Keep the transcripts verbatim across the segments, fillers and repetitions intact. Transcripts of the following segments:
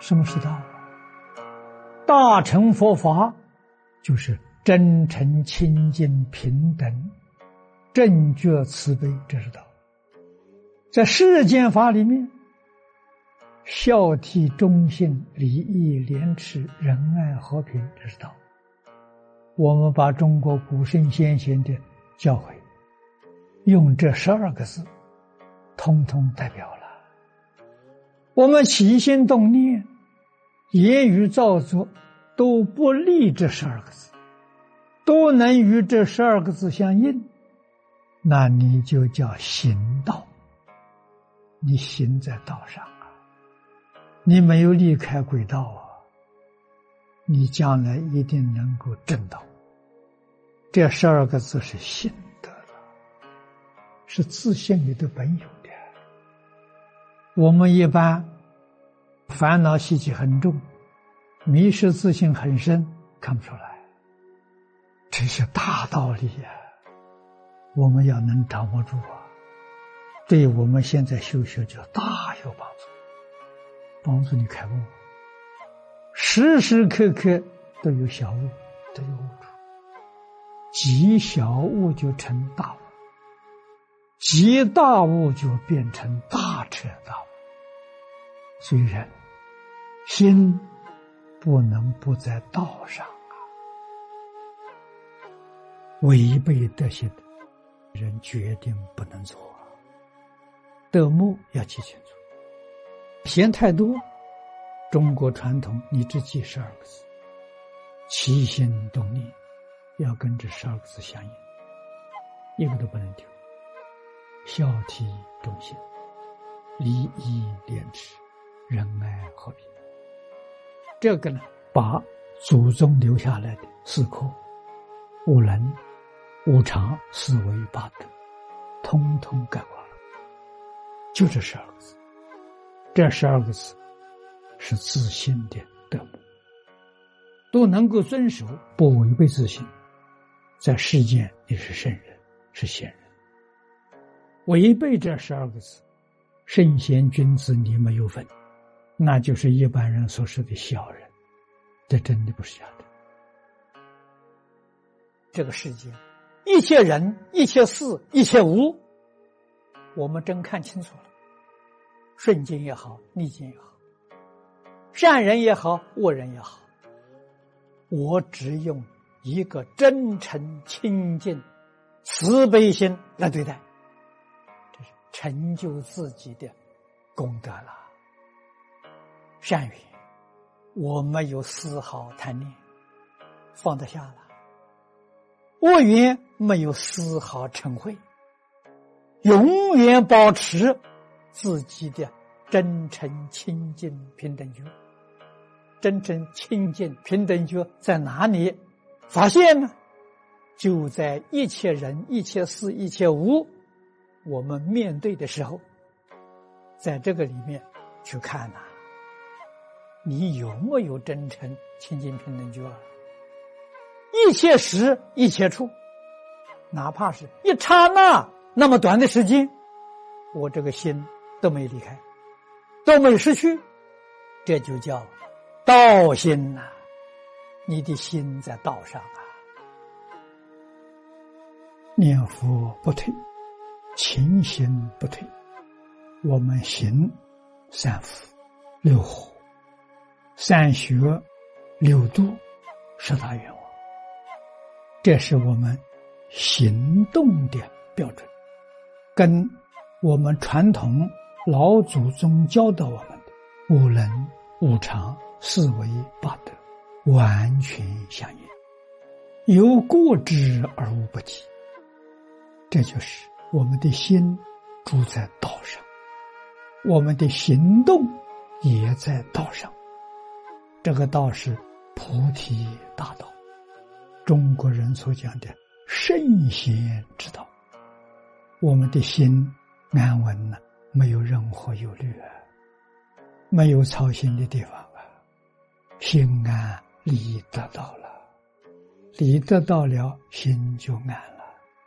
什么是道？大乘佛法就是真诚、清净、平等、正觉、慈悲，这是道。在世间法里面，孝悌忠信、礼义廉耻、仁爱和平，这是道。我们把中国古圣先贤的教诲用这十二个字通通代表了。我们起心动念、言语造作都不离这十二个字，都能与这十二个字相应，那你就叫行道。你行在道上啊，你没有离开轨道啊，你将来一定能够证道。这十二个字是信德的，是自信里的本有的。我们一般烦恼习气很重，迷失自信很深，看不出来。这是大道理呀、啊，我们要能掌握住啊，对我们现在修学就大有帮助，帮助你开悟。时时刻刻都有小悟，都有悟处。积小悟就成大悟，积大悟就变成大彻大悟。所以人心不能不在道上啊，违背德行的人决定不能做啊。德目要记清楚，嫌太多，中国传统你只记十二个字，起心动念要跟这十二个字相应，一个都不能丢。孝悌忠信、礼义廉耻、仁爱和平，这个呢，把祖宗留下来的四科：五伦、五常、四维、八德，通通概括了。就这十二个字，这十二个字是自信的德目，都能够遵守，不违背自信，在世间你是圣人，是贤人。违背这十二个字，圣贤君子你没有份，那就是一般人所说的小人，这真的不是假的。这个世界一切人、一切事、一切物，我们真看清楚了，顺境也好，逆境也好，善人也好，恶人也好，我只用一个真诚、清净、慈悲心来对待，这是成就自己的功德了。善缘我没有丝毫贪念，放得下了；恶缘没有丝毫嗔恚，永远保持自己的真诚、清净、平等觉。真正清净平等觉在哪里发现呢？就在一切人、一切事、一切物我们面对的时候，在这个里面去看呐、啊，你有没有真诚清净平等觉？一切时一切处，哪怕是一刹那那么短的时间，我这个心都没离开，都没失去，这就叫道心呐、啊，你的心在道上啊。念佛不退，勤行不退，我们行三福、六和、三学、六度、十大愿望，这是我们行动的标准，跟我们传统老祖宗教导我们的五伦、五常、四维、八德完全相应，有过之而无不及。这就是我们的心住在道上，我们的行动也在道上。这个道是菩提大道，中国人所讲的圣贤之道。我们的心安稳了，没有任何忧虑啊，没有操心的地方啊，心安理得到了，理得到了，心就安了。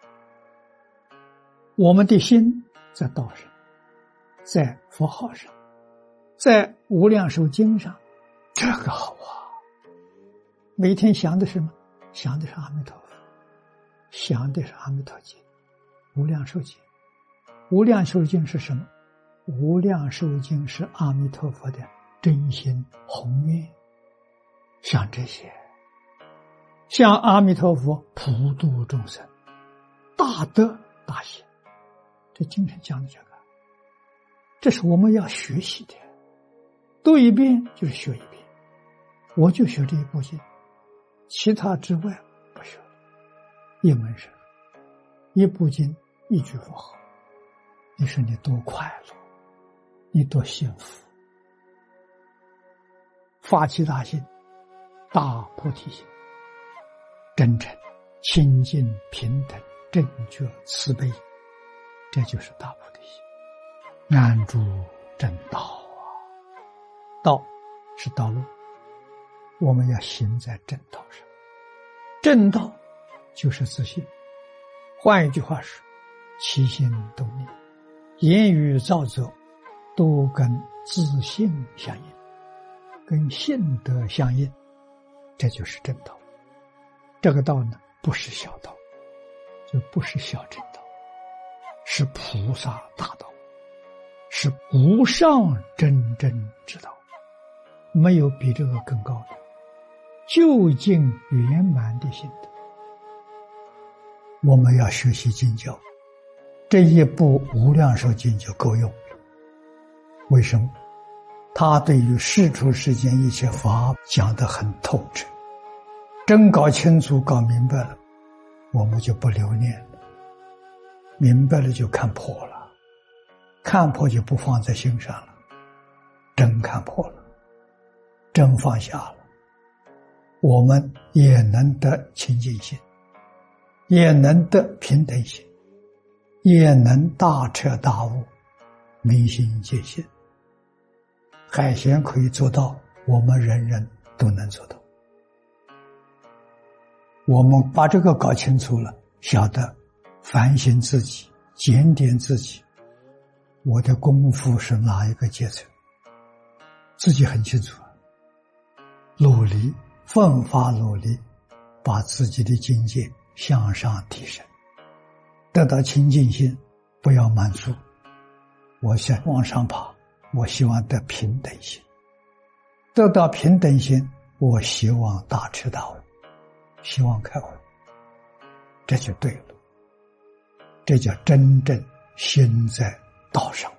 我们的心在道上，在佛号上，在无量寿经上， 这个好啊！每天想的是什么？想的是阿弥陀佛，想的是阿弥陀经、无量寿经。无量寿经是什么？无量寿经是阿弥陀佛的真心宏愿，想这些，向阿弥陀佛普度众生，大德大喜。这经上讲的这个，这是我们要学习的。读一遍就是学一遍，我就学这一部经，其他之外不学。一门深入，一部经，一句佛号，你说你多快乐，你多幸福。发起大心，大菩提心，真诚、清净、平等、正觉、慈悲，这就是大菩提心。安住正道啊！道是道路，我们要行在正道上。正道就是自信。换一句话说，起心动念、言语造作都跟自信相应，跟信德相应，这就是正道。这个道呢，不是小道，就不是小正道，是菩萨大道，是无上真正之道，没有比这个更高的，究竟圆满的心德。我们要学习经教，这一部无量寿经就够用了。为什么？他对于世出世间一切法讲得很透彻，真搞清楚搞明白了，我们就不留恋了，明白了就看破了，看破就不放在心上了，真看破了，真放下了，我们也能得清净心，也能得平等心，也能大彻大悟，明心见性。海贤可以做到，我们人人都能做到。我们把这个搞清楚了，晓得反省自己，检点自己，我的功夫是哪一个阶层，自己很清楚。努力奋发努力，把自己的境界向上提升，得到清净心，不要满足，我想往上爬，我希望得平等心，得到平等心，我希望大彻大悟，希望开悟，这就对了，这叫真正心在道上。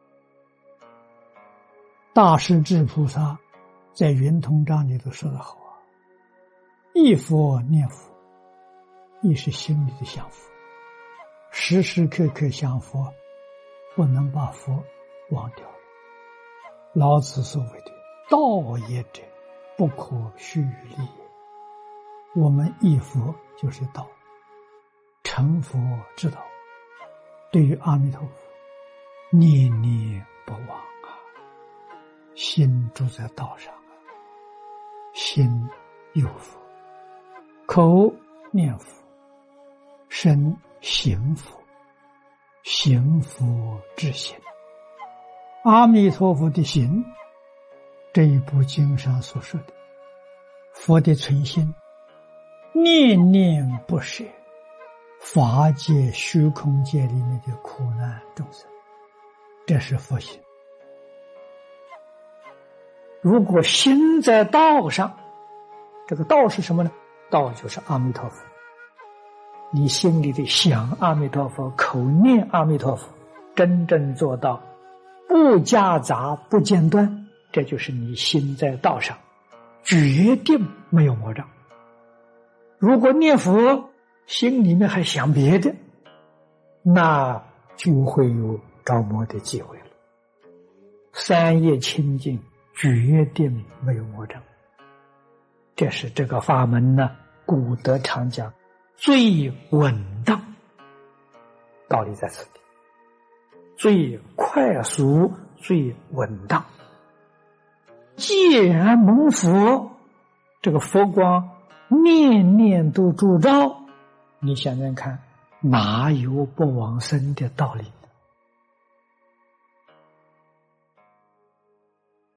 大势至菩萨在圆通章里头说得好啊，忆佛念佛，忆是心里的想佛，时时刻刻想佛，不能把佛忘掉了。老子所谓的道也者，不可虚立。我们忆佛就是道，成佛之道。对于阿弥陀佛，念念不忘啊，心住在道上啊，心有佛，口念佛，身行佛，行佛之心。阿弥陀佛的心，这一部经上所说的佛的存心，念念不舍法界虚空界里面的苦难众生，这是佛心。如果心在道上，这个道是什么呢？道就是阿弥陀佛。你心里的想阿弥陀佛，口念阿弥陀佛，真正做到不夹杂不间断，这就是你心在道上，决定没有魔障。如果念佛心里面还想别的，那就会有着魔的机会了。三业清净，决定没有魔障。这是这个法门呢，古德常讲最稳当，道理在此地，最快速最稳当。既然蒙佛，这个佛光念念都烛照，你想想看，哪有不往生的道理？